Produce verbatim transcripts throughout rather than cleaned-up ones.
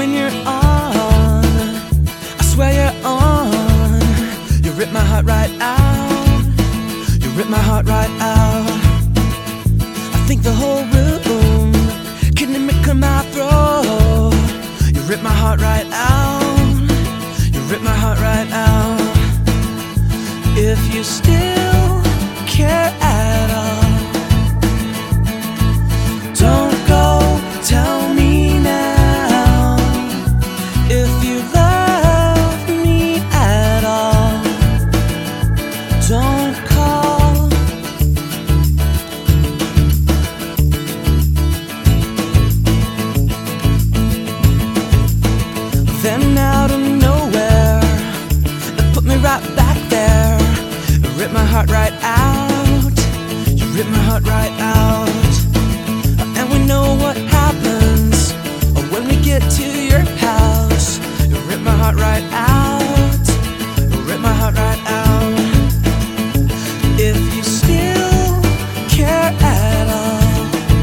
when you're on, I swear you're on. You rip my heart right out. You rip my heart right out. I think the whole room can make my throat. You rip my heart right out. You rip my heart right out. If you still care at all, don't go tell me now. If you love me at all, don't call. Then out of nowhere, it put me right back there. It ripped my heart right out. You ripped my heart right out. And we know what happens when we get to your house. You rip my heart right out. You rip my heart right out. If you still care at all,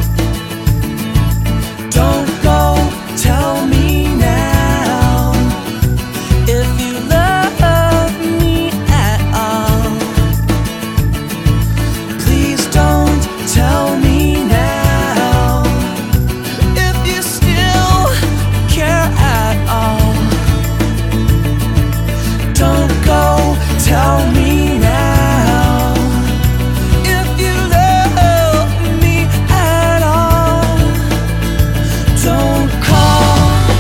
don't go tell me now. If you love me at all, please don't tell me now. If you still care at all, don't go tell me now. If you love me at all, don't call.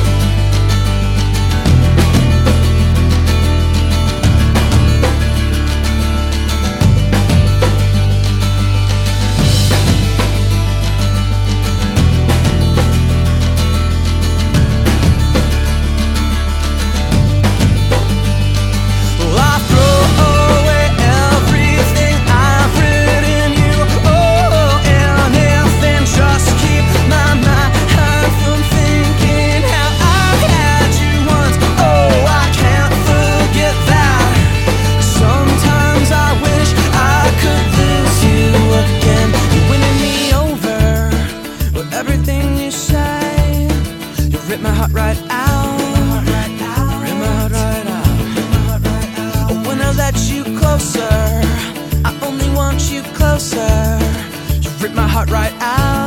Well, I throw away everything I've written you. Oh, anything, just keep my mind from thinking how I had you once. Oh, I can't forget that. Sometimes I wish I could lose you again. You're winning me over with everything you say. You rip my heart right out. Rip my heart right out. When I let you closer, I only want you closer. You rip my heart right out.